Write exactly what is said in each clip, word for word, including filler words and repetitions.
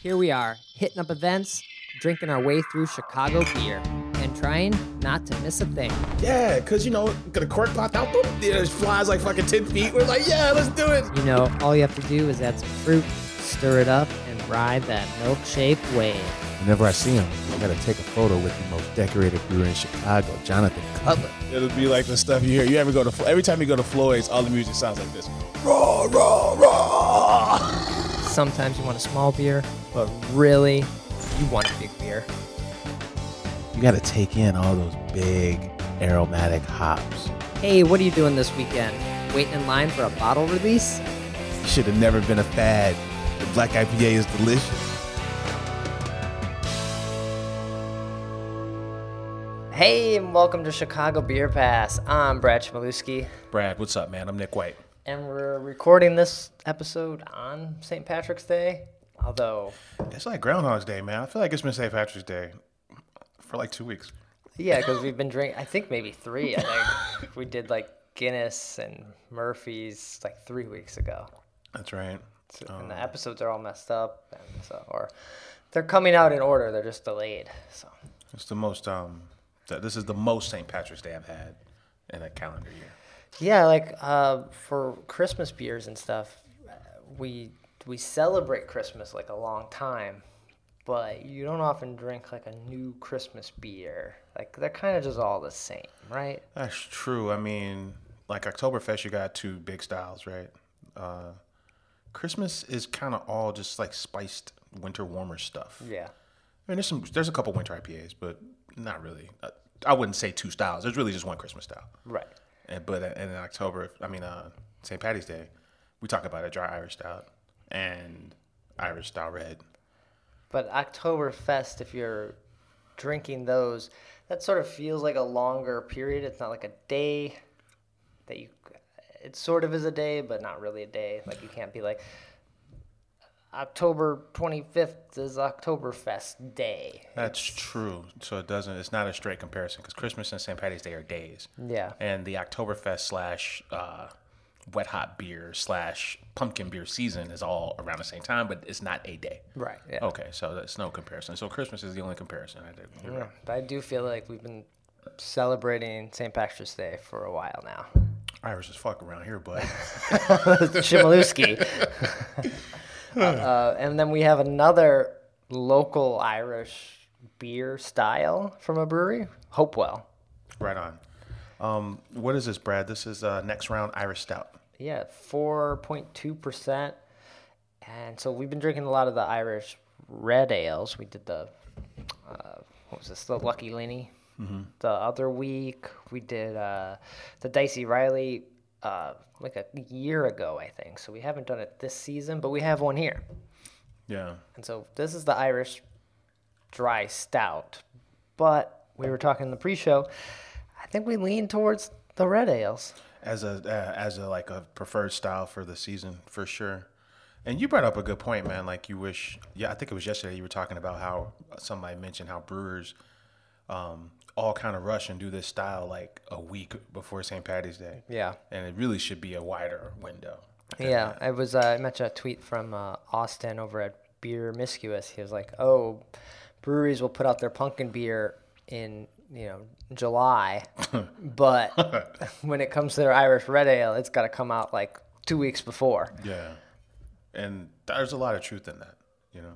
Here we are, hitting up events, drinking our way through Chicago beer, and trying not to miss a thing. Yeah, because, you know, get a cork popped out, boom, it flies like fucking ten feet. We're like, yeah, let's do it. You know, all you have to do is add some fruit, stir it up, and ride that milkshake wave. Whenever I see him, I gotta take a photo with the most decorated brewer in Chicago, Jonathan Cutler. It'll be like the stuff you hear. You ever go to, every time you go to Floyd's, all the music sounds like this. Raw, raw, raw. Sometimes you want a small beer, but really, you want a big beer. You gotta take in all those big aromatic hops. Hey, what are you doing this weekend? Waiting in line for a bottle release? You should have never been a fad. The black I P A is delicious. Hey, and welcome to Chicago Beer Pass. I'm Brad Chmielewski, Brad, what's up, man? I'm Nick White. and we're recording this episode on Saint Patrick's Day. Although, It's like Groundhog's Day, man. I feel like it's been Saint Patrick's Day for like two weeks. yeah, because we've been drinking, I think maybe three. I think we did like Guinness and Murphy's like three weeks ago. That's right. So, Um, and the episodes are all messed up, and so or they're coming out in order. They're just delayed. So It's the most, um, th- this is the most Saint Patrick's Day I've had in a calendar year. yeah, like uh, for Christmas beers and stuff, uh, we we celebrate Christmas like a long time, but you don't often drink like a new Christmas beer. Like they're kind of just all the same, right? That's true. I mean, like Oktoberfest, you got two big styles, right? Uh, Christmas is kind of all just like spiced winter warmer stuff. Yeah. I mean, there's some, there's a couple winter I P As, but not really. Uh, I wouldn't say two styles. There's really just one Christmas style. Right. And but and in October, I mean, uh, Saint Patty's Day, we talk about a dry Irish stout and Irish style red. But Oktoberfest, if you're drinking those, that sort of feels like a longer period. It's not like a day that you. It sort of is a day, but not really a day. Like you can't be like October twenty-fifth is Oktoberfest Day. That's true. So it doesn't. It's not a straight comparison because Christmas and Saint Patty's Day are days. Yeah. And the Oktoberfest slash uh, wet hot beer slash pumpkin beer season is all around the same time, but it's not a day. Right. Yeah. Okay, so that's no comparison. So Christmas is the only comparison I did. You're Yeah. right. But I do feel like we've been celebrating Saint Patrick's Day for a while now. Irish as fuck around here, but Chmielewski. uh, and then we have another local Irish beer style from a brewery, Hopewell. right on. Um, what is this, Brad? This is uh, next round Irish Stout. Yeah, four point two percent. And so we've been drinking a lot of the Irish red ales. We did the, uh, what was this, the Lucky Linny. Mm-hmm. The other week, we did uh, the Dicey Riley uh, like a year ago, I think. So we haven't done it this season, but we have one here. Yeah. And so this is the Irish dry stout. But we were talking in the pre-show, I think we lean towards the red ales. As a uh, as a like a preferred style for the season, for sure. And you brought up a good point, man. Like you wish, yeah, I think it was yesterday you were talking about how somebody mentioned how brewers um, all kind of rush and do this style like a week before Saint Patty's Day. Yeah. And it really should be a wider window. than Yeah, that. I was. Uh, I mentioned a tweet from uh, Austin over at Beer Miscuous. He was like, "Oh, breweries will put out their pumpkin beer in you know July, but when it comes to their Irish red ale, it's got to come out like two weeks before." Yeah. And there's a lot of truth in that, you know.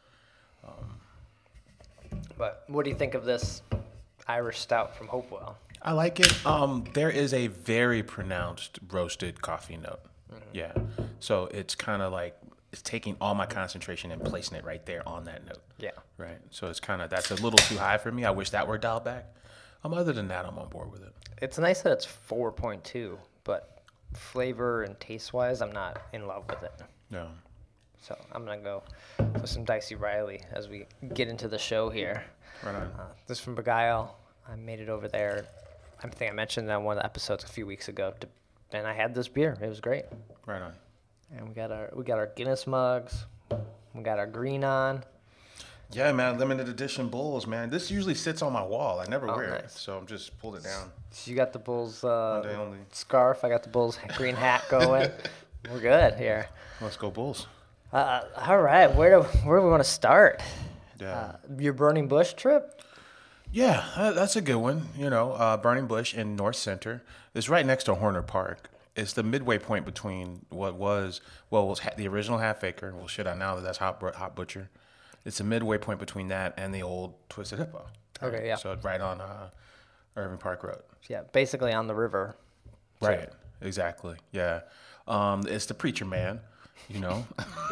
But what do you think of this Irish stout from Hopewell? I like it. Um, there is a very pronounced roasted coffee note. Mm-hmm. Yeah. So it's kind of like it's taking all my concentration and placing it right there on that note. Yeah. Right. So it's kind of that's a little too high for me. I wish that were dialed back. Um, other than that, I'm on board with it. It's nice that it's four point two, but flavor and taste wise, I'm not in love with it. Yeah. So I'm going to go with some Dicey Riley as we get into the show here. Right on. Uh, this is from Beguile. I made it over there. I think I mentioned that on one of the episodes a few weeks ago. To, and I had this beer. It was great. Right on. And we got our we got our Guinness mugs. We got our green on. Yeah, man. Limited edition Bulls, man. This usually sits on my wall. I never Oh, wear it, nice. so I'm just pulled it down. So you got the Bulls uh, One day only. scarf. I got the Bulls green hat going. We're good here. Let's go Bulls. Uh, all right, where do where do we want to start? Yeah. Uh, your Burning Bush trip? Yeah, that- that's a good one. You know, uh, Burning Bush in North Center. It's right next to Horner Park. It's the midway point between what was, well, was ha- the original Half Acre. Well, shit, I now that that's Hot, Bu- Hot Butcher. It's a midway point between that and the old Twisted Hippo. Okay, yeah. So it's right on uh, Irving Park Road. Yeah, basically on the river. Right. Exactly. Yeah. Um, it's the Preacher Man, you know.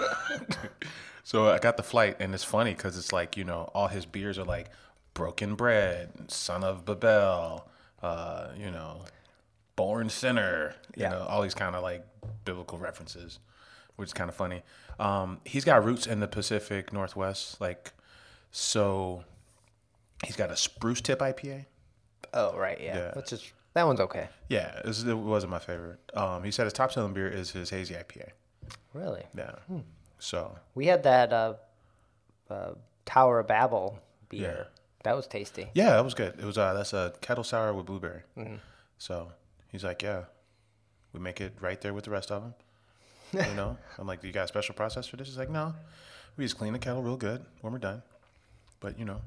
So I got the flight, and it's funny because it's like, you know, all his beers are like Broken Bread, Son of Babel, uh, you know, Born Sinner, you Yeah. know, all these kind of like biblical references, which is kind of funny. Um, he's got roots in the Pacific Northwest, like, so he's got a Spruce Tip I P A. Oh, right, yeah. Yeah. Which is that one's okay. Yeah, it, was, it wasn't my favorite. Um, he said his top selling beer is his hazy I P A. Really? Yeah. So We had that uh, uh, Tower of Babel beer. Yeah. That was tasty. yeah, that was good. It was uh, that's a kettle sour with blueberry. So he's like, yeah, we make it right there with the rest of them. You know, I'm like, do you got a special process for this? He's like, no, we just clean the kettle real good when we're done. But you know,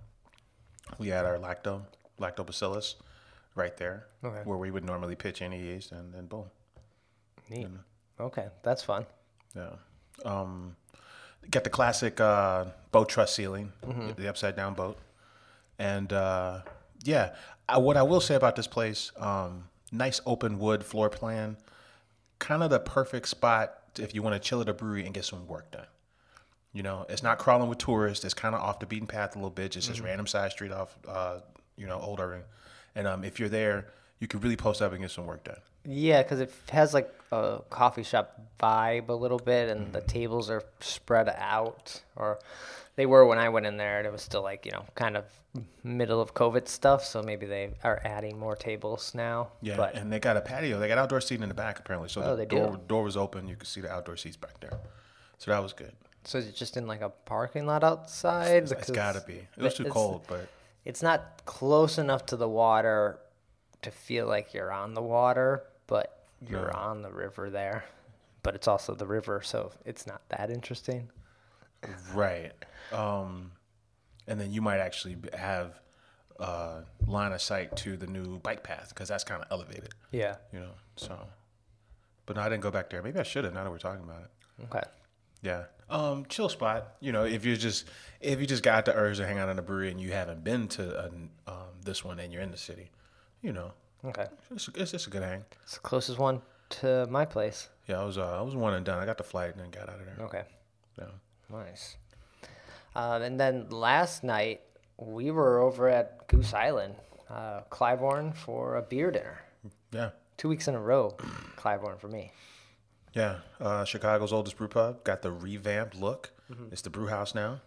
we add our lacto lactobacillus right there Okay. where we would normally pitch any yeast, and then boom. Neat. Okay, that's fun. Yeah. Um, got the classic uh, boat truss ceiling, the upside down boat. And uh, yeah, I, what I will say about this place, um, nice open wood floor plan, kind of the perfect spot if you want to chill at a brewery and get some work done. You know, it's not crawling with tourists. It's kind of off the beaten path a little bit, just this random side street off, uh, you know, Old Irving. And um, if you're there, you could really post up and get some work done. Yeah, because it has like a coffee shop vibe a little bit, and the tables are spread out, or they were when I went in there, and it was still like, you know, kind of middle of COVID stuff, so maybe they are adding more tables now. Yeah, But and they got a patio. They got outdoor seating in the back, apparently. So Oh, the they door, do? door was open. You could see the outdoor seats back there. So that was good. so is it just in like a parking lot outside? It's Because got to be. It was too it's- cold, but It's not close enough to the water to feel like you're on the water, but you're No. on the river there. But it's also the river, so it's not that interesting. right. Um, and then you might actually b- have uh, line of sight to the new bike path because that's kind of elevated, Yeah. you know. So, but no, I didn't go back there. Maybe I should have. Now that we're talking about it. Okay. Yeah. Um, chill spot. You know, if you just if you just got the urge to hang out in a brewery and you haven't been to an, um, this one and you're in the city, you know, Okay. it's, it's just a good hang. It's the closest one to my place. Yeah, I was uh, I was one and done. I got the flight and then got out of there. Okay. Yeah. Nice. Um, and then last night, we were over at Goose Island, uh, Clybourne, for a beer dinner. Yeah. Two weeks in a row, Clybourne for me. Yeah, uh, Chicago's oldest brew pub got the revamped look. It's the brew house now.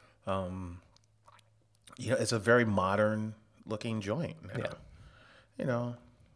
Um, you know, it's a very modern looking joint now. Yeah. You know,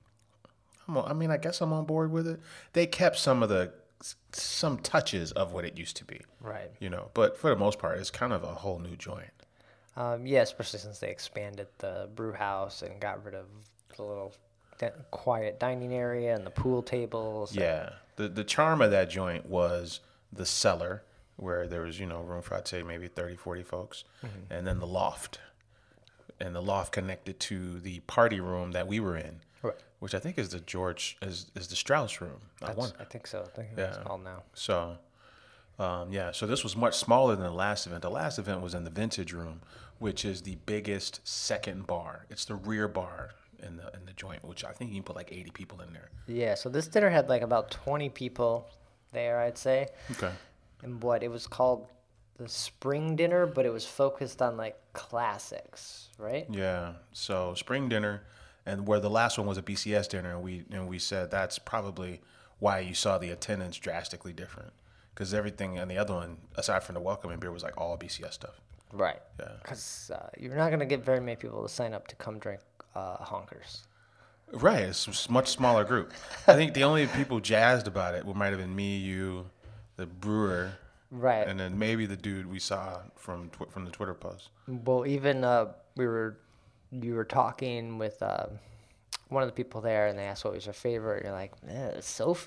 I'm, I mean, I guess I'm on board with it. They kept some of the some touches of what it used to be. Right. You know, but for the most part, it's kind of a whole new joint. Um, yeah, especially since they expanded the brew house and got rid of the little di- quiet dining area and the pool tables. Yeah, the the charm of that joint was the cellar, where there was, you know, room for, I'd say, maybe thirty, forty folks, and then the loft. And the loft connected to the party room that we were in, Right. which I think is the George, is, is the Strauss room. I That's, wonder. I think so. I think that's Yeah. called now. So, um, yeah, so this was much smaller than the last event. The last event was in the Vintage Room, which is the biggest second bar. It's the rear bar in the in the joint, which I think you can put like eighty people in there. Yeah, so this dinner had like about twenty people there, I'd say. Okay. And what it was called the spring dinner, but it was focused on like classics, right? Yeah. So spring dinner, and where the last one was a B C S dinner, and we and we said that's probably why you saw the attendance drastically different, because everything on the other one, aside from the welcoming beer, was like all B C S stuff. Right. Yeah. Because uh, you're not going to get very many people to sign up to come drink uh, Honkers. Right. It's a s- much smaller group. I think the only people jazzed about it might have been me, you, the brewer, Right. and then maybe the dude we saw from tw- from the Twitter post. Well, even uh, we were, you were talking with uh, one of the people there, and they asked what was your favorite. And you're like, eh, Sophie,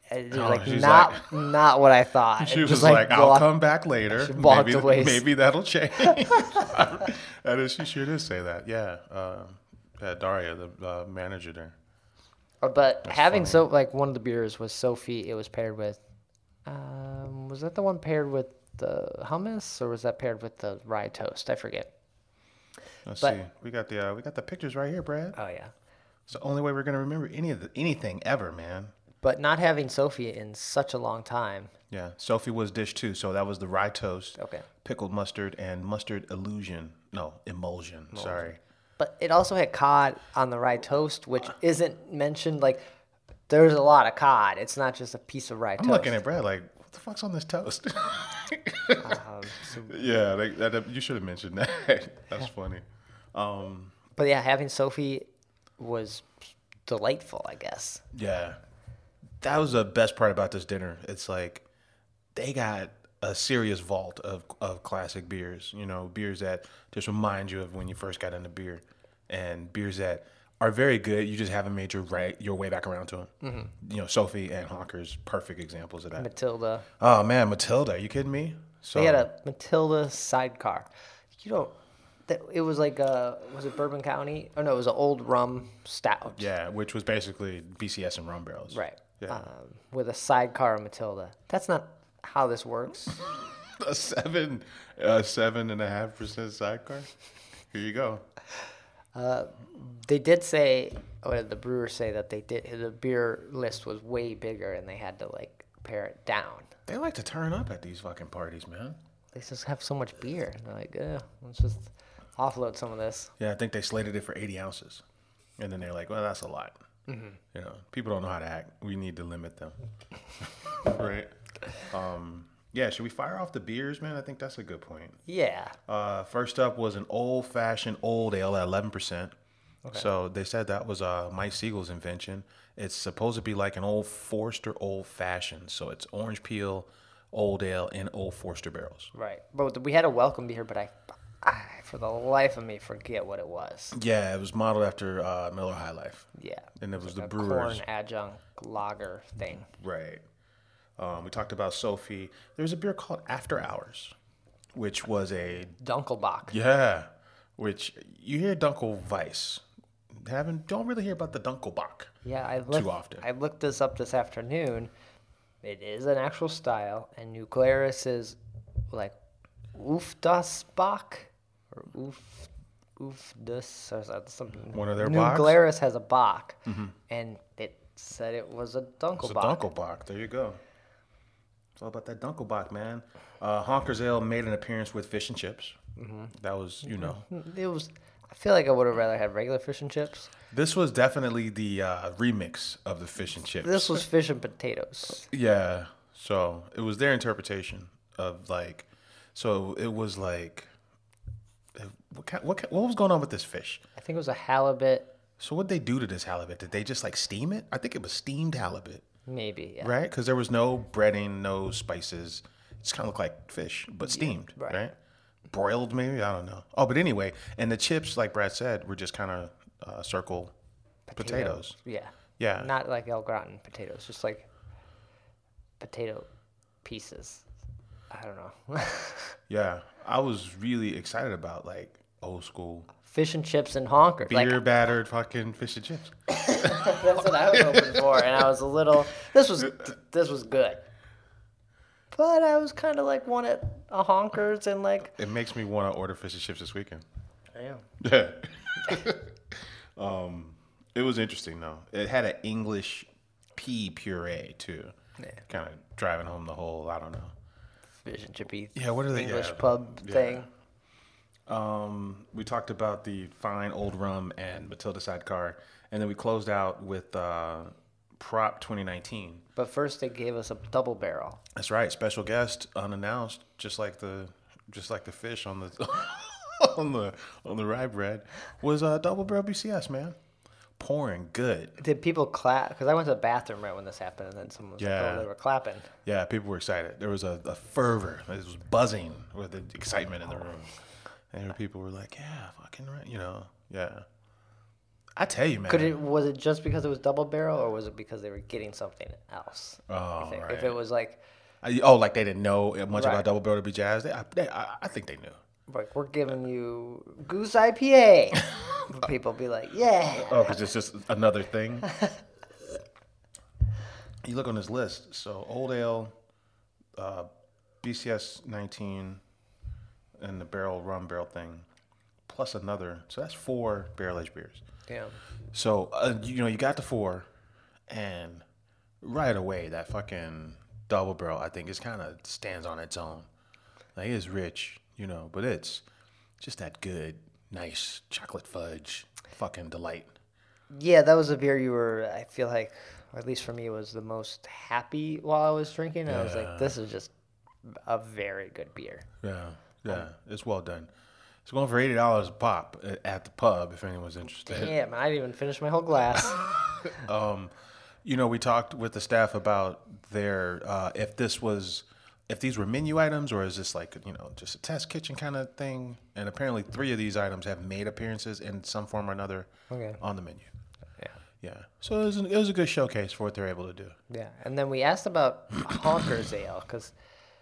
It was Oh, like she's not like- not what I thought. She It was just, like, "I'll walked- come back later. She walked maybe, away. maybe that'll change." That is, she sure did say that. Yeah, uh, yeah Daria, the uh, manager there. But having funny. so like one of the beers was Sophie. It was paired with. Um, was that the one paired with the hummus, or was that paired with the rye toast? I forget. Let's But- see. We got the uh, we got the pictures right here, Brad. Oh yeah. It's the only way we're gonna remember any of the, anything ever, man. But not having Sophie in such a long time. Yeah, Sophie was dish two, so that was the rye toast, Okay. pickled mustard, and mustard illusion. No, emulsion. Sorry. But it also had cod on the rye toast, which isn't mentioned. Like, there's a lot of cod. It's not just a piece of rye I'm toast. looking at Brad like, what the fuck's on this toast? Um, so- yeah, like, that, you should have mentioned that. That's funny. Um, but yeah, having Sophie was delightful, I guess. yeah, that was the best part about this dinner. It's like they got a serious vault of of classic beers. You know, beers that just remind you of when you first got into beer, and beers that are very good. You just haven't made your right your way back around to them. Mm-hmm. You know, Sophie and Honkers, perfect examples of that. Matilda. Oh man, Matilda, are you kidding me? So They had a Matilda sidecar. You don't. That, it was like a, was it Bourbon County? Oh no, it was an old rum stout. yeah, which was basically B C S and rum barrels. Right. Yeah. Um, with a sidecar of Matilda. That's not how this works. A seven, a seven and a half percent sidecar. Here you go. They did say, or did the brewers say that they did, the beer list was way bigger and they had to like pare it down. They like to turn up at these fucking parties, man. They just have so much beer. They're like, yeah, let's just offload some of this. Yeah, I think they slated it for eighty ounces, and then they're like, "Well, that's a lot." Mm-hmm. You know, people don't know how to act. We need to limit them, right? Um, yeah, should we fire off the beers, man? I think that's a good point. Yeah. Uh, first up was an old-fashioned old ale at eleven percent. So they said that was uh, Mike Siegel's invention. It's supposed to be like an old Forster old fashioned. So it's orange peel, old ale, in old Forster barrels. Right. But we had a welcome beer, but I, I for the life of me, forget what it was. Yeah, it was modeled after uh, Miller High Life. Yeah. And it was the a Brewers. corn adjunct lager thing. Right. Um, we talked about Sophie. There's a beer called After Hours, which was a Dunkelbach. yeah, which you hear Dunkel Weiss. Haven't don't really hear about the Dunkelbach. Yeah, I looked, Too often. I looked this up this afternoon. It is an actual style, and New Glarus is like Oofdasbach or Oof Oofdus or something. One of their New Bachs? Glarus has a Bach, and it said it was a It's a Dunkelbach. Dunkelbach. There you go. It's all about that Dunkelbach, man. Uh, Honkers Ale made an appearance with fish and chips. Mm-hmm. That was, you know. It was. I feel like I would have rather had regular fish and chips. This was definitely the uh, remix of the fish and chips. This was fish and potatoes. Yeah. So it was their interpretation of like, so it was like, what kind, what kind, what was going on with this fish? I think it was a halibut, So what they do to this halibut? Did they just like steam it? I think it was steamed halibut, maybe. Yeah. right? Because there was no breading, no spices. It just kind of looked like fish, but steamed, right. right. Broiled maybe? I don't know. Oh, but anyway, and the chips, like Brad said, were just kind of uh, circle potatoes. Yeah. Yeah. Not like El Gratin potatoes, just like potato pieces. I don't know. Yeah. I was really excited about like old school Fish and chips and honkers. beer Like, battered fucking fish and chips. that's what I was hoping for, and I was a little. This was this was good, but I was kind of like wanted a honkers and like. It makes me want to order fish and chips this weekend. I am. Yeah. um, it was interesting though. It had an English pea puree too. Yeah. Kind of driving home the whole. I don't know. Fish and chippy. Yeah, what are they? English yeah. pub Yeah. thing. Um, we talked about the fine old rum and Matilda sidecar, and then we closed out with uh, Prop twenty nineteen. But first, they gave us a double barrel. That's right, special guest, unannounced, just like the just like the fish on the on the on the rye bread, was a uh, double barrel B C S, man. Pouring good. Did people clap? Because I went to the bathroom right when this happened, and then someone was Yeah. like, "Oh, they were clapping." Yeah, people were excited. There was a, a fervor. It was buzzing with the excitement in the room. And people were like, yeah, fucking right, you know, yeah. I tell you, man. Could it was it just because it was double barrel, or was it because they were getting something else? Oh, I think? right. If it was like, I- oh, like they didn't know much Right. about Double Barrel to be Jazz. They, I, they, I, I think they knew. like we're giving you Goose I P A, people be like, yeah. Oh, because it's just another thing. You look on this list. So Old Ale, uh, B C S nineteen, and the barrel rum barrel thing, plus another. So that's four barrel aged beers. Yeah. So uh, you know you got the four, and right away that fucking double barrel I think is kind of stands on its own. Like it's rich, you know, but it's just that good, nice chocolate fudge fucking delight. Yeah, that was a beer you were, I feel like, or at least for me, was the most happy while I was drinking. I was Yeah. like, this is just a very good beer. Yeah, yeah, it's well done. It's going for eighty dollars a pop at- at the pub if anyone's interested. Damn, I didn't even finish my whole glass. Um, you know, we talked with the staff about their uh, if this was if these were menu items or is this like you know just a test kitchen kind of thing. And apparently, three of these items have made appearances in some form or another Okay. on the menu. Yeah. Yeah, so it was, an, it was a good showcase for what they're able to do. Yeah, and then we asked about Honkers Ale because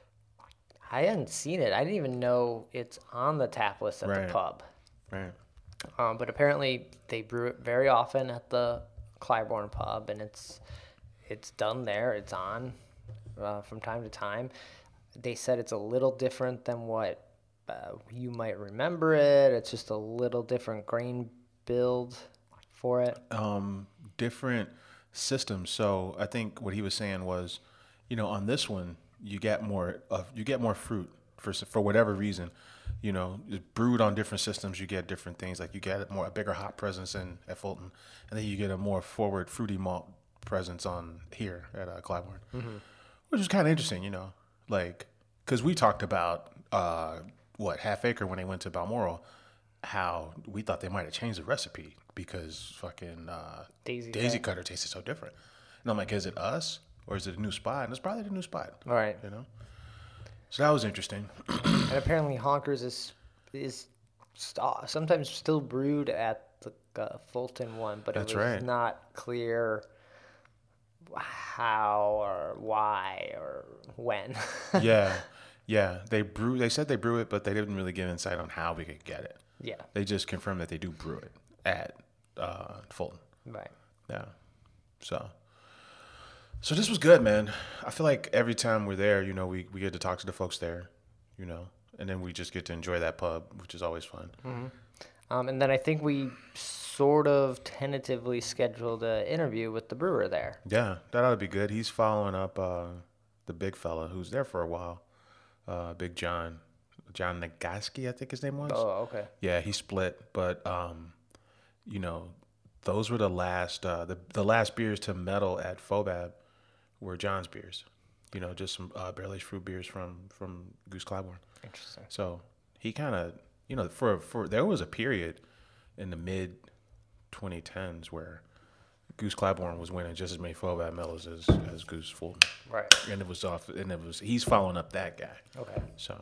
I hadn't seen it. I didn't even know it's on the tap list at Right. the pub. Right. Um, but apparently they brew it very often at the Clybourne pub, and it's it's done there. It's on uh, from time to time. They said it's a little different than what uh, you might remember it. It's just a little different grain build for it. um, different systems. So I think what he was saying was, you know, on this one you get more of you get more fruit for for whatever reason. You know, it's brewed on different systems. You get different things. Like you get more a bigger hop presence in at Fulton, and then you get a more forward fruity malt presence on here at uh, Clybourne, mm-hmm. which is kind of interesting. You know, like because we talked about uh, what Half Acre when they went to Balmoral, how we thought they might have changed the recipe because fucking uh, Daisy Daisy Cutter. Cutter tasted so different. And I'm like, is it us or is it a new spot? And it's probably the new spot. All right. You know, so that was interesting. And apparently Honkers is is st- sometimes still brewed at the uh, Fulton one, but That's it was right. not clear how or why or when. yeah, yeah. They brew. They said they brew it, but they didn't really give insight on how we could get it. Yeah. They just confirmed that they do brew it at uh, Fulton. Right. Yeah. So. So this was good, man. I feel like every time we're there, you know, we, we get to talk to the folks there, you know, and then we just get to enjoy that pub, which is always fun. Um, and then I think we sort of tentatively scheduled an interview with the brewer there. Yeah, that ought to be good. He's following up uh, the big fella who's there for a while, uh, Big John, John Nagaski, I think his name was. Oh, okay. Yeah, he split, but um, you know, those were the last uh, the the last beers to medal at Fobab were John's beers. You know, just some uh, barrel aged fruit beers from from Goose Clybourne. Interesting. So he kind of, you know, for for there was a period in the mid twenty tens where Goose Clybourne was winning just as many Fobab medals as as Goose Fulton, Right. and it was off, and it was he's following up that guy. Okay. So,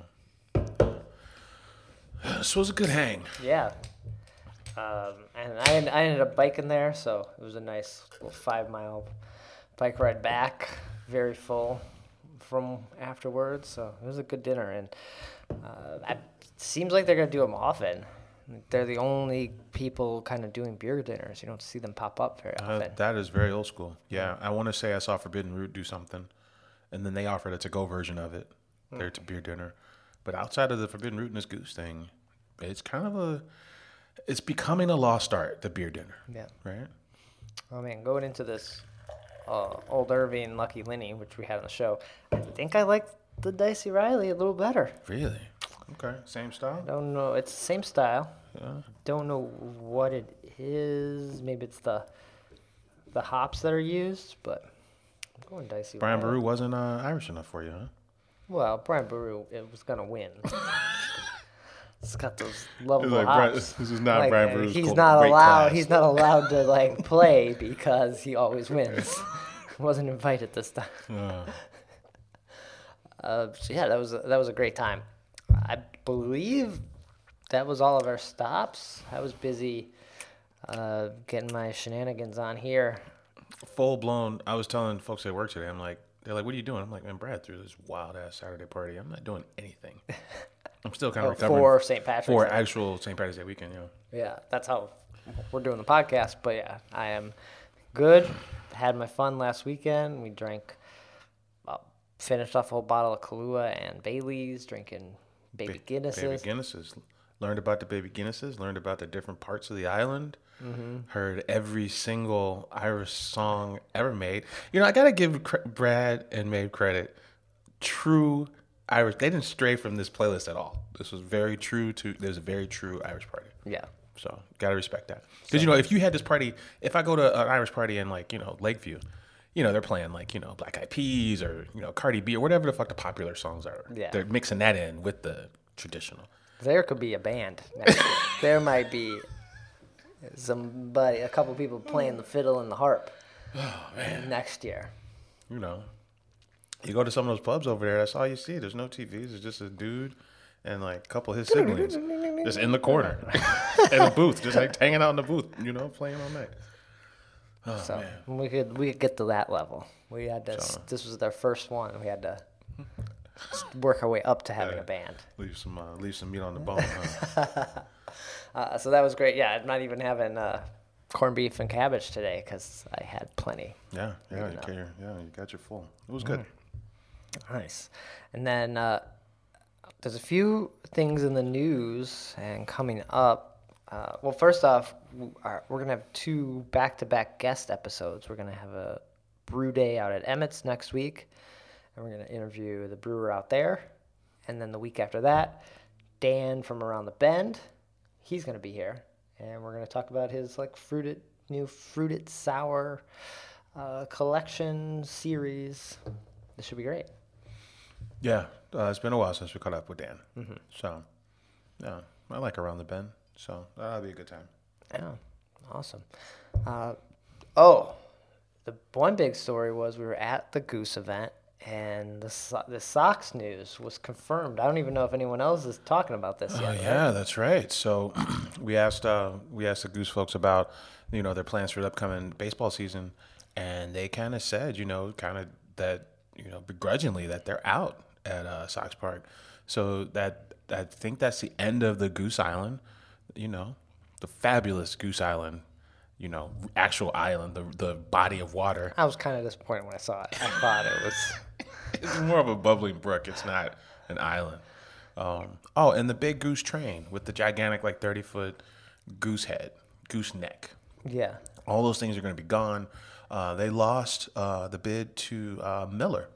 this was a good hang. Yeah. Um, and I, en- I ended up biking there, so it was a nice little five mile bike ride back, very full from afterwards. So it was a good dinner, and uh, it seems like they're gonna do them often. They're the only people kind of doing beer dinners. You don't see them pop up very Uh, often. that is very old school. Yeah, I want to say I saw Forbidden Root do something, and then they offered a to-go version of it there to beer dinner. But outside of the Forbidden Root and this Goose thing, it's kind of a, it's becoming a lost art, the beer dinner, Yeah. right? Oh man, going into this uh, Old Irving Lucky Linny, which we had on the show, I think I like the Dicey Riley a little better. Really? Okay, same style? Don't know. It's the same style. Yeah. Don't know what it is. Maybe it's the the hops that are used, but I'm going Dicey Brian Riley. Baru wasn't uh, Irish enough for you, huh? Well, Brian Baru it was gonna win. It's got those lovable like, Brian- hops. this is not Like, Brian uh, Baru's He's cool- not great allowed. class. He's not allowed to like play because he always wins. Wasn't invited this time. Uh, Uh, so yeah, that was a, that was a great time. I believe that was all of our stops. I was busy uh, getting my shenanigans on here. Full blown. I was telling folks at work today, I'm like, they're like, what are you doing? I'm like, man, Brad threw this wild ass Saturday party. I'm not doing anything. I'm still kind of Oh, recovering. for Saint Patrick's For Day. actual Saint Patrick's Day weekend, yeah. Yeah, that's how we're doing the podcast. But yeah, I am good. Had my fun last weekend. We drank, uh, finished off a whole bottle of Kahlua and Bailey's, drinking baby Ba- Guinnesses. Baby Guinnesses. Learned about the baby Guinnesses. Learned about the different parts of the island. Mm-hmm. Heard every single Irish song ever made. You know, I gotta give cr- Brad and Maeve credit. True Irish. They didn't stray from this playlist at all. This was very true to. There's a very true Irish party. Yeah. So gotta respect that. Because you know, if you had this party, if I go to an Irish party in like you know Lakeview, you know they're playing like you know Black Eyed Peas or you know Cardi B or whatever the fuck the popular songs are. Yeah. They're mixing that in with the traditional. There could be a band next year. There might be somebody, a couple people playing the fiddle and the harp Oh man. next year. You know, you go to some of those pubs over there. That's all you see. There's no T Vs. It's just a dude and like a couple of his siblings just in the corner in a booth, just like hanging out in the booth. You know, playing all night. Oh So man. we could we could get to that level. We had to. So- This was their first one. We had to work our way up to having Yeah. a band. Leave some uh, leave some meat on the bone. Huh? Uh, so that was great. Yeah, I'm not even having uh, corned beef and cabbage today because I had plenty. Yeah, yeah, you know. care. Yeah, you got your full. It was good. Nice. And then uh, there's a few things in the news and coming up. Uh, well, first off, w- our- we're going to have two back-to-back guest episodes. We're going to have a brew day out at Emmett's next week, and we're going to interview the brewer out there. And then the week after that, Dan from Around the Bend, he's going to be here, and we're going to talk about his like fruited, new fruited sour uh, collection series. This should be great. Yeah, uh, it's been a while since we caught up with Dan. Mm-hmm. So, yeah, I like Around the Bend. So that'll be a good time. Yeah, awesome. Uh, oh, the one big story was we were at the Goose event, and the So- the Sox news was confirmed. I don't even know if anyone else is talking about this Oh yet. yeah, that's right. So we asked uh, we asked the Goose folks about you know their plans for the upcoming baseball season, and they kind of said you know kind of that you know begrudgingly that they're out at uh, Sox Park. So that I think that's the end of the Goose Island. You know, the fabulous Goose Island. You know, actual island, the the body of water. I was kind of disappointed when I saw it. I thought it was. It's more of a bubbling brook. It's not an island. Um, oh, and the big goose train with the gigantic, like thirty foot goose head, goose neck. Yeah. All those things are going to be gone. Uh, they lost uh, the bid to uh, Miller.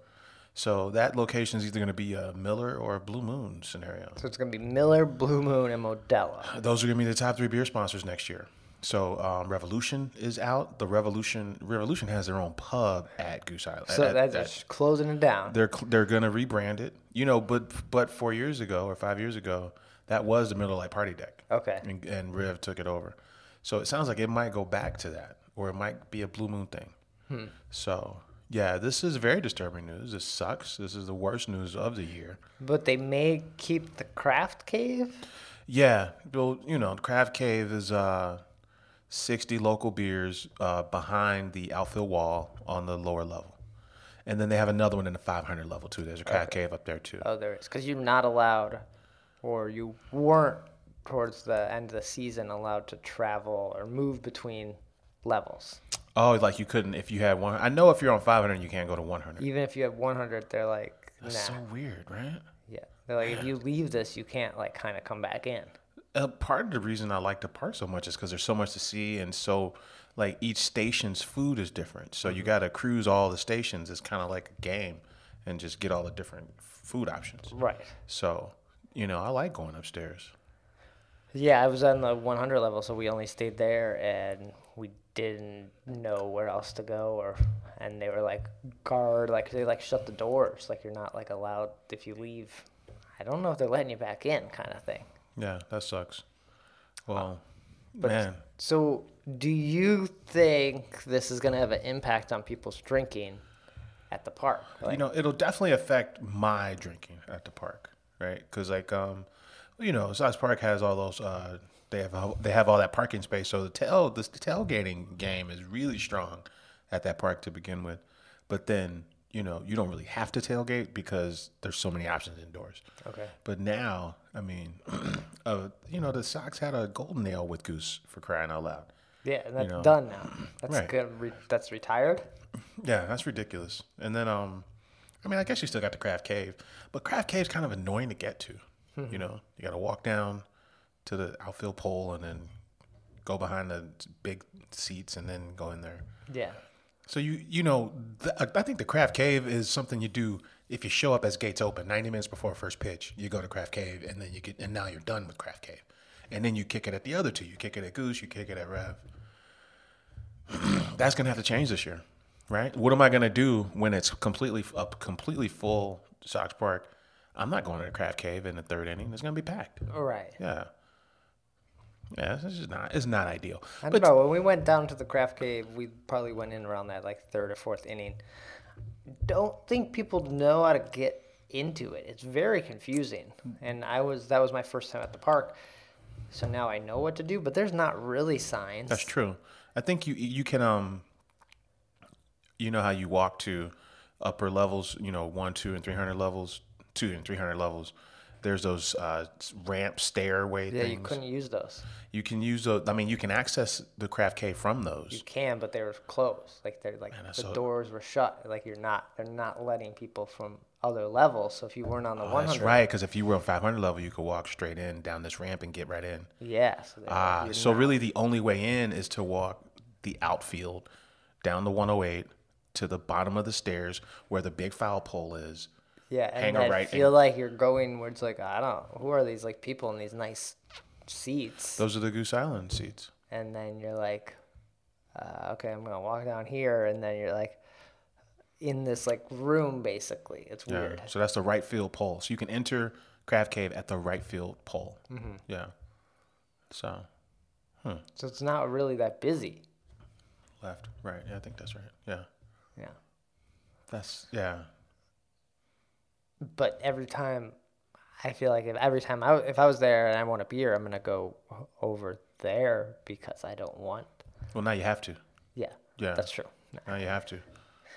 So that location is either going to be a Miller or a Blue Moon scenario. So it's going to be Miller, Blue Moon, and Modelo. Those are going to be the top three beer sponsors next year. So um, Revolution is out. The Revolution Revolution has their own pub at Goose Island. So at- that's at- just closing it down. They're cl- they're gonna rebrand it, you know. But but four years ago or five years ago, that was the Miller Lite Party Deck. Okay. And, and Rev took it over, so it sounds like it might go back to that, or it might be a Blue Moon thing. Hmm. So yeah, this is very disturbing news. This sucks. This is the worst news of the year. But they may keep the craft cave. Yeah, well, you know, Craft Cave is uh, sixty local beers uh, behind the outfield wall on the lower level. And then they have another one in the five hundred level, too. There's a Craft Cave up there, too. Oh, there is. Because you're not allowed, or you weren't towards the end of the season allowed to travel or move between levels. Oh, like you couldn't if you had one. I know if you're on five hundred, you can't go to one hundred. Even if you have one hundred, they're like, nah. That's so weird, right? Yeah. They're like, if you leave this, you can't, like, kind of come back in. Uh, part of the reason I like the park so much is because there's so much to see, and so like each station's food is different. So you got to cruise all the stations. It's kind of like a game, and just get all the different food options. Right. So you know, I like going upstairs. Yeah, I was on the one hundred level, so we only stayed there, and we didn't know where else to go, or and they were like guard, like they like shut the doors, like you're not like allowed if you leave. I don't know if they're letting you back in, kind of thing. Yeah, that sucks. Well, But man, so, do you think this is going to have an impact on people's drinking at the park? Like, you know, it'll definitely affect my drinking at the park, right? Because like, um, you know, Sox Park has all those uh, they have a, they have all that parking space. So the tail the tailgating game is really strong at that park to begin with. But then, you know, you don't really have to tailgate because there's so many options indoors. Okay. But now, I mean, uh, you know, the Sox had a golden nail with Goose, for crying out loud. Yeah, and that's You know. done now. That's Right. good. Re- that's retired. Yeah, that's ridiculous. And then, um, I mean, I guess you still got the Craft Cave, but Craft Cave's kind of annoying to get to. You know, you got to walk down to the outfield pole and then go behind the big seats and then go in there. Yeah. So you you know, th- I think the Craft Cave is something you do if you show up as gates open ninety minutes before first pitch. You go to Craft Cave and then you get and now you're done with Craft Cave, and then you kick it at the other two. You kick it at Goose. You kick it at Rev. That's gonna have to change this year, right? What am I gonna do when it's completely up, completely full Sox Park? I'm not going to the Craft Cave in the third inning. It's gonna be packed. All right. Yeah. Yeah, it's just not. It's not ideal. I But don't know. When we went down to the Craft Cave, we probably went in around that like third or fourth inning. Don't think people know how to get into it. It's very confusing. And I was that was my first time at the park, so now I know what to do. But there's not really signs. That's true. I think you you can um. You know how you walk to upper levels, you know, one, two, and three hundred levels, two and three hundred levels. There's those uh, ramp stairway Yeah, things. you couldn't use those. You can use those. I mean, you can access the Craft Cave from those. You can, but they were closed. Like they're like Man, that's the so- doors were shut. Like you're not. They're not letting people from other levels. So if you weren't on the Oh, one that's hundred, right. Because if you were on five hundred level, you could walk straight in down this ramp and get right in. Yeah. So, they're- Ah, you're so not- really the only way in is to walk the outfield down the one oh eight to the bottom of the stairs where the big foul pole is. Yeah, hang and a I right feel and- like you're going where it's like I don't know who are these like people in these nice seats, Those are the Goose Island seats. and then you're like, uh, okay, I'm gonna walk down here, and then you're like in this like room basically. It's Yeah. weird. So that's the right field pole. So you can enter Craft Cave at the right field pole. Mm-hmm. Yeah. So So it's not really that busy. left, right. Yeah, I think that's right. Yeah. Yeah, That's yeah. but every time I feel like if every time I if I was there and I want a beer, I'm gonna go over there because I don't want. Well, now you have to. Yeah, Yeah. that's true. Now you have to.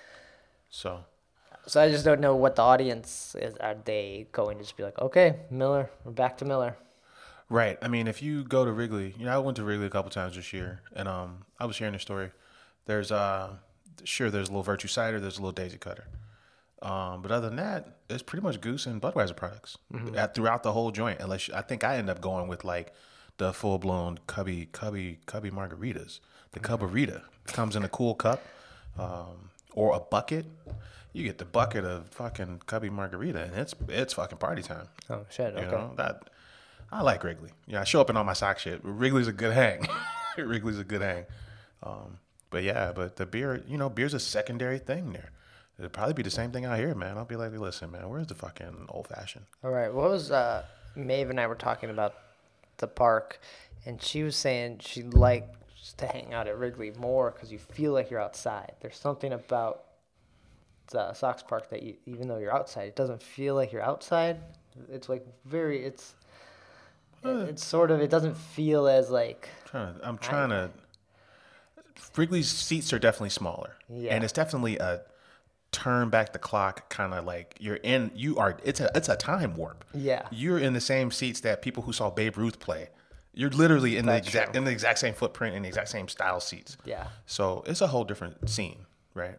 So So I just don't know what the audience is. Are they going to just be like, okay, Miller, we're back to Miller? right. I mean, if you go to Wrigley, you know, I went to Wrigley a couple times this year, and um, I was sharing a story. There's uh, sure, there's a little Virtue Cider, there's a little Daisy Cutter, um, but other than that, it's pretty much Goose and Budweiser products at, throughout the whole joint. Unless you, I think I end up going with like the full blown cubby cubby cubby margaritas. The Cubbarita comes in a cool cup, um, or a bucket. You get the bucket of fucking cubby margarita, and it's it's fucking party time. Oh shit! You Okay. know that I like Wrigley. Yeah, I show up in all my sock shit. Wrigley's a good hang. Wrigley's a good hang. Um, but yeah, but the beer, you know, beer's a secondary thing there. It'll probably be the same thing out here, man. I'll be like, listen, man, where's the fucking old fashioned? All right. What was uh, Maeve and I were talking about the park, and she was saying she likes to hang out at Wrigley more because you feel like you're outside. There's something about the Sox Park that you, even though you're outside, it doesn't feel like you're outside. It's like very, it's, it's sort of, it doesn't feel as like, Trying to, I'm trying to. Wrigley's seats are definitely smaller, Yeah. and it's definitely a turn back the clock kind of like you're in. You are. It's a it's a time warp. Yeah. You're in the same seats that people who saw Babe Ruth play. You're literally in That's the exact true. in the exact same footprint and the exact same style seats. yeah. So it's a whole different scene, right?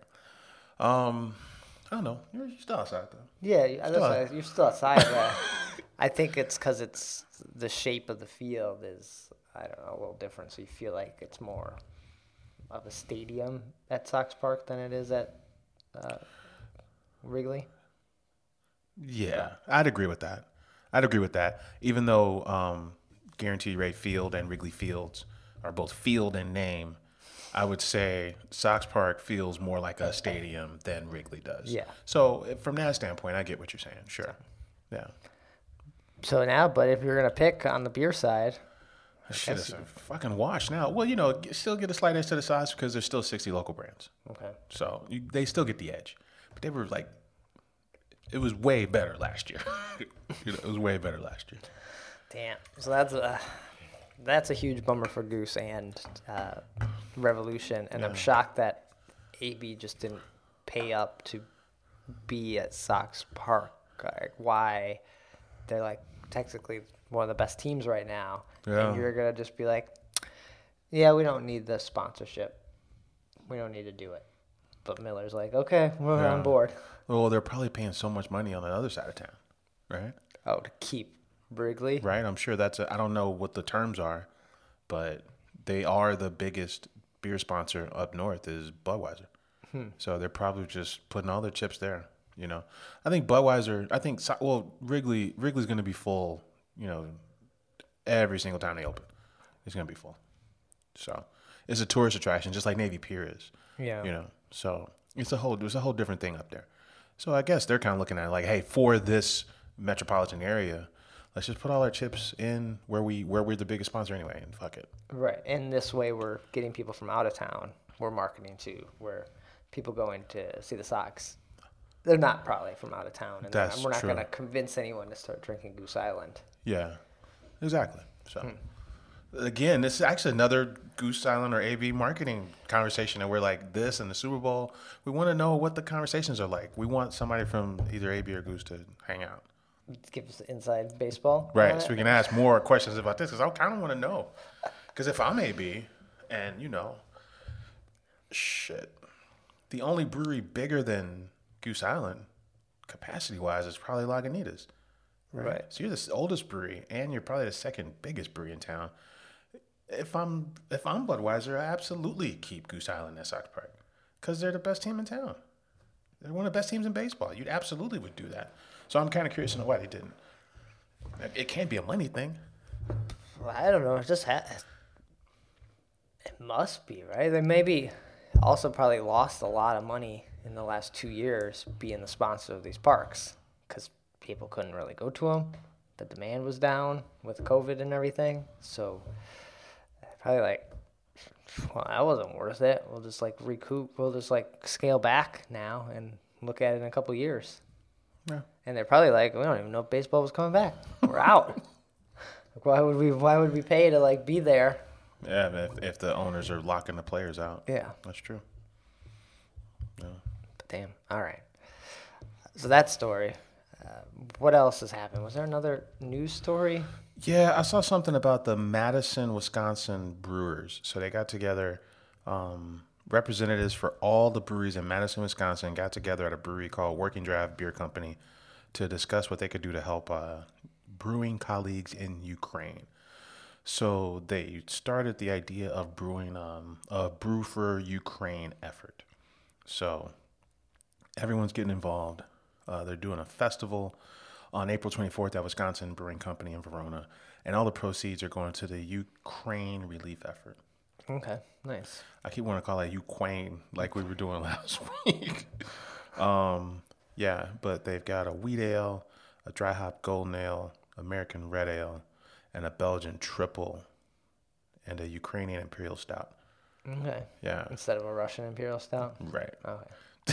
Um, I don't know. You're still outside though. Yeah, you- that's Still why out. you're still outside. But I think it's because it's the shape of the field is I don't know a little different, so you feel like it's more of a stadium at Sox Park than it is at uh, Wrigley. Yeah, I'd agree with that. I'd agree with that. Even though um, Guaranteed Rate Field and Wrigley Fields are both field in name, I would say Sox Park feels more like a stadium than Wrigley does. Yeah. So eh, from that standpoint, I get what you're saying. Sure. Yeah. So now, but if you're gonna pick on the beer side, Shit, it's a fucking wash now. Well, you know, g- still get a slight edge to the size because there's still sixty local brands. okay, So you, they still get the edge. But they were like, it was way better last year. You know, it was way better last year. damn. So that's uh, that's a huge bummer for Goose and uh, Revolution, and Yeah. I'm shocked that A B just didn't pay up to be at Sox Park. Like, why? They're like technically one of the best teams right now, Yeah. and you're gonna just be like, yeah, we don't need the sponsorship, we don't need to do it. But Miller's like, okay, we're Yeah. on board. Well, they're probably paying so much money on the other side of town, right? Oh, to keep Wrigley. Right. I'm sure that's. A, I don't know what the terms are, but they are the biggest beer sponsor up north is Budweiser. Hmm. So they're probably just putting all their chips there. You know, I think Budweiser. I think so- well, Wrigley. Wrigley's going to be full. You know, every single time they open, it's going to be full. So it's a tourist attraction, just like Navy Pier is. Yeah. You know, so it's a whole it's a whole different thing up there. So I guess they're kind of looking at it like, hey, for this metropolitan area, let's just put all our chips in where we where we're the biggest sponsor anyway, and fuck it. Right. And this way we're getting people from out of town. We're marketing to where people going to see the Sox. They're not probably from out of town. And That's we're not true. going to convince anyone to start drinking Goose Island. Yeah, exactly. So Hmm. again, this is actually another Goose Island or A B marketing conversation, and we're like this and the Super Bowl. We want to know what the conversations are like. We want somebody from either A B or Goose to hang out. Give us inside baseball. on Right, it. so we can ask more questions about this because I kind of want to know. Because if I'm A B, and you know, shit, the only brewery bigger than Goose Island, capacity-wise, is probably Lagunitas. Right? Right. So you're the oldest brewery, and you're probably the second biggest brewery in town. If I'm if I'm Budweiser, I absolutely keep Goose Island at Sox Park because they're the best team in town. They're one of the best teams in baseball. You absolutely would do that. So I'm kind of curious to know why they didn't. It can't be a money thing. Well, I don't know. It just ha- it must be, right? They maybe also probably lost a lot of money in the last two years being the sponsor of these parks because people couldn't really go to them. The demand was down with COVID and everything. So probably like, well, that wasn't worth it. We'll just like recoup. We'll just like scale back now and look at it in a couple years. Yeah. And they're probably like, we don't even know if baseball was coming back. We're out. Like, why would we? Why would we pay to like be there? Yeah, if, if the owners are locking the players out. Yeah. That's true. Yeah. But damn. All right. So that story. Uh, what else has happened? Was there another news story? Yeah, I saw something about the Madison, Wisconsin Brewers. So they got together, um, representatives for all the breweries in Madison, Wisconsin got together at a brewery called Working Draft Beer Company to discuss what they could do to help uh, brewing colleagues in Ukraine. So they started the idea of brewing um, a Brew for Ukraine effort. So everyone's getting involved. Uh, they're doing a festival on April twenty-fourth at Wisconsin Brewing Company in Verona, and all the proceeds are going to the Ukraine relief effort. Okay. Nice. I keep wanting to call it Ukraine like we were doing last week. um, yeah, but they've got a wheat ale, a dry hop golden ale, American red ale, and a Belgian triple, and a Ukrainian imperial stout. Okay. Yeah, Instead of a Russian imperial stout. right. Okay.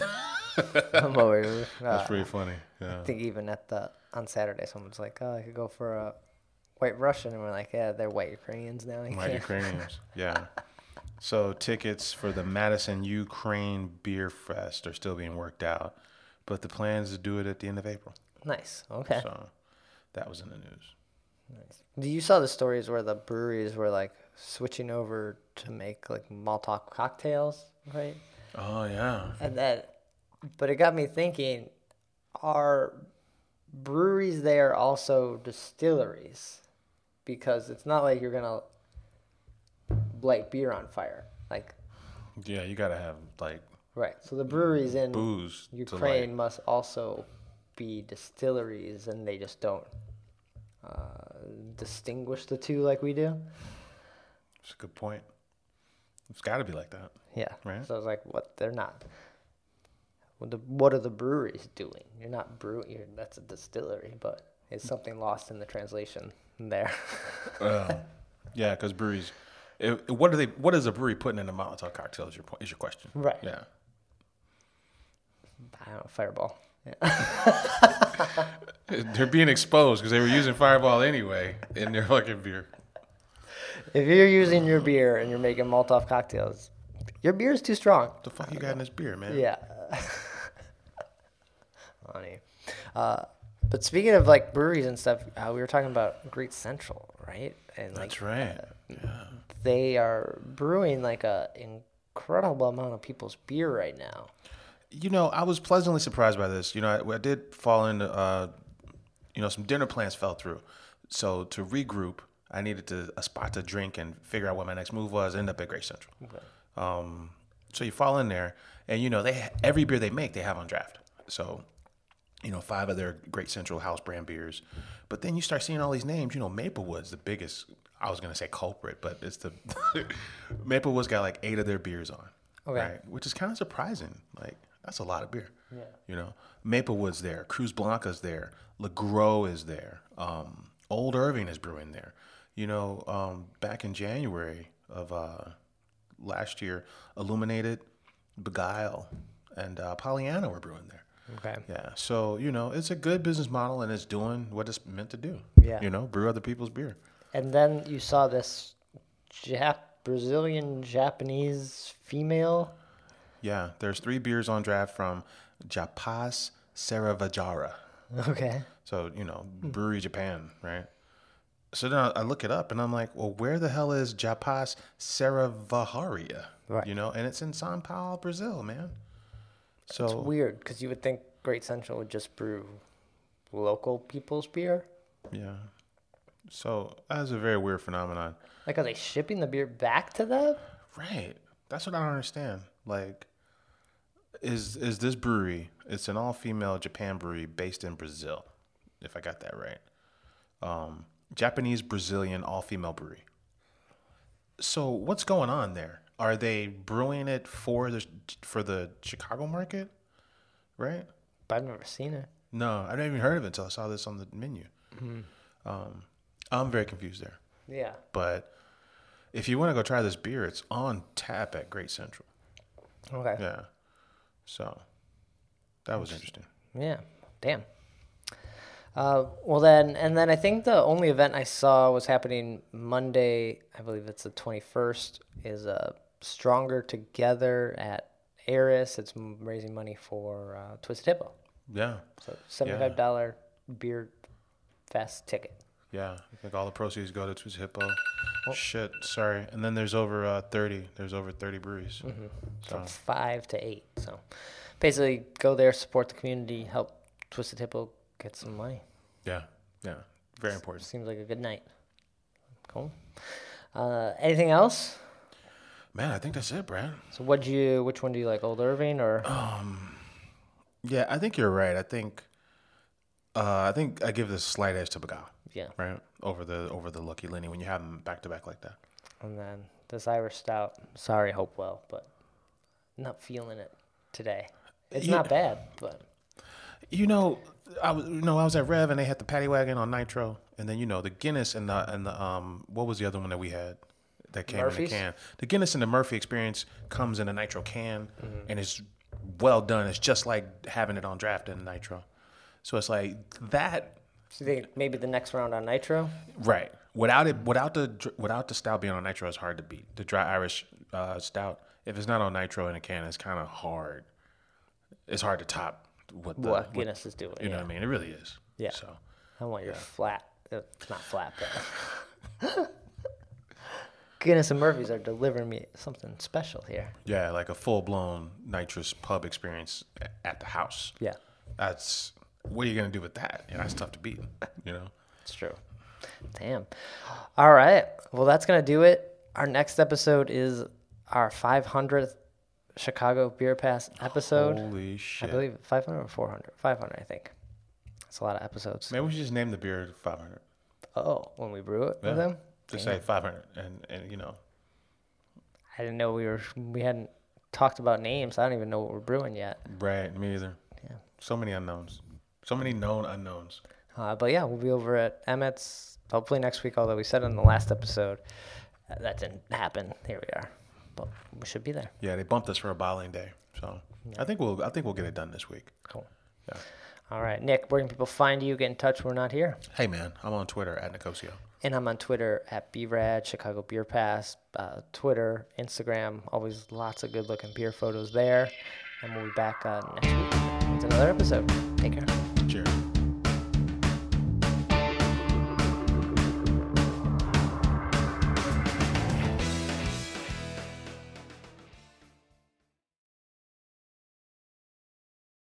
I'm over. Uh, That's pretty funny. Yeah. I think even at the on Saturday, someone's like, "Oh, I could go for a white Russian," and we're like, "Yeah, they're white Ukrainians now." You White can't." Ukrainians. Yeah. So tickets for the Madison Ukraine Beer Fest are still being worked out, but the plan is to do it at the end of April. Nice. Okay. So that was in the news. Nice. You saw the stories where the breweries were like switching over to make like Molotov cocktails, right? Oh yeah. And that, but it got me thinking: are breweries there also distilleries? Because it's not like you're gonna light beer on fire, like Yeah, you gotta have like right. So the breweries in booze to Ukraine light. must also be distilleries, and they just don't uh, distinguish the two like we do. That's a good point. It's got to be like that. Yeah. Right. So I was like, what? They're not. What, the, what are the breweries doing? You're not brewing. You're, that's a distillery, but it's something lost in the translation there. Uh, yeah, because breweries. It, what are they? What is a brewery putting in a Molotov cocktail? Is your po- is your question? Right. Yeah. I don't know, Fireball. Yeah. They're being exposed because they were using Fireball anyway in their fucking beer. If you're using your beer and you're making Molotov cocktails, your beer is too strong. What the fuck you got in this beer, man? Yeah. Funny. Uh, but speaking of like breweries and stuff, uh, we were talking about Great Central, right? And like, That's right. Yeah. they are brewing like a incredible amount of people's beer right now. You know, I was pleasantly surprised by this. You know, I, I did fall into, uh, you know, some dinner plans fell through. So to regroup, I needed to, a spot to drink and figure out what my next move was. End up at Great Central. Okay. Um, so you fall in there, and you know, they every beer they make they have on draft. So, you know, five of their Great Central house brand beers. But then you start seeing all these names. You know, Maplewood's the biggest. I was gonna say culprit, but it's the Maplewood's got like eight of their beers on. Okay. Right? Which is kind of surprising. Like. That's a lot of beer. Yeah. You know, Maplewood's there, Cruz Blanca's there, LeGros is there, um, Old Irving is brewing there. You know, um, back in January of uh, last year, Illuminated, Beguile, and uh, Pollyanna were brewing there. Okay. Yeah. So, you know, it's a good business model, and it's doing what it's meant to do. Yeah. You know, brew other people's beer. And then you saw this Jap- Brazilian Japanese female. Yeah, there's three beers on draft from Japaz Saravajara. Okay. So, you know, Brewery Japan, right? So then I look it up, and I'm like, well, where the hell is Japaz Saravaharia? Right. You know, and it's in São Paulo, Brazil, man. So it's weird, because you would think Great Central would just brew local people's beer. Yeah. So that's a very weird phenomenon. Like, are they shipping the beer back to them? Right. That's what I don't understand. Like, Is is this brewery? It's an all-female Japan brewery based in Brazil, if I got that right. Um, Japanese Brazilian all-female brewery. So what's going on there? Are they brewing it for the for the Chicago market, right? I've never seen it. No, I never even heard of it until I saw this on the menu. Mm-hmm. Um, I'm very confused there. Yeah. But if you want to go try this beer, it's on tap at Great Central. Okay. Yeah. So that was interesting. Yeah. Damn. Uh, well then, and then I think the only event I saw was happening Monday. I believe it's the twenty-first. Is uh, Stronger Together at Eris. It's raising money for uh, Twisted Hippo. Yeah. So seventy-five dollars yeah. beer fest ticket. Yeah, I think all the proceeds go to Twisted Hippo. Oh. Shit, sorry. And then there's over uh, thirty. There's over thirty breweries. Mm-hmm. So. From five to eight. So basically, go there, support the community, help Twisted Hippo get some money. Yeah, yeah, very important. Seems like a good night. Cool. Uh, anything else? Man, I think that's it, Brad. So, what you? Which one do you like, Old Irving or? Um, yeah, I think you're right. I think, uh, I think I give this slight edge to Beguile. Yeah. Right over the over the Lucky Lenny when you have them back to back like that. And then this Irish Stout. Sorry, Hopewell, but not feeling it today. It's yeah. not bad, but you know, I was you know I was at Rev and they had the Paddy Wagon on Nitro, and then you know the Guinness and the and the um what was the other one that we had that came Murphy's? in the can? The Guinness and the Murphy Experience comes in a Nitro can, mm-hmm. and it's well done. It's just like having it on draft in Nitro, so it's like that. So you think maybe the next round on Nitro? Right. Without it, without the without the stout being on Nitro, it's hard to beat. The dry Irish uh, stout, if it's not on Nitro in a can, it's kind of hard. It's hard to top what the what Guinness what, is doing. You yeah. know what I mean? It really is. Yeah. So I want your yeah. flat. It's not flat, but Guinness and Murphy's are delivering me something special here. Yeah, like a full blown nitrous pub experience at the house. Yeah. That's. What are you going to do with that? You know, that's tough to beat, you know? It's true. Damn. All right. Well, that's going to do it. Our next episode is our five hundredth Chicago Beer Pass episode. Holy shit. I believe five hundred or four hundred? five hundred, I think. That's a lot of episodes. Maybe we should just name the beer five hundred. Oh, when we brew it yeah. with them? Just Damn. say five hundred and, and, you know. I didn't know we were, we hadn't talked about names. I don't even know what we're brewing yet. Right. Me either. Yeah. So many unknowns. So many known unknowns. Uh, but yeah, we'll be over at Emmett's hopefully next week, although we said in the last episode uh, that didn't happen. Here we are. But we should be there. Yeah, they bumped us for a bottling day. So yeah. I think we'll I think we'll get it done this week. Cool. Yeah. All right, Nick, where can people find you? Get in touch when we're not here. Hey, man, I'm on Twitter at Nicosio. And I'm on Twitter at B rad, Chicago Beer Pass, uh, Twitter, Instagram, always lots of good-looking beer photos there. And we'll be back uh, next week with another episode. Take care. Cheers.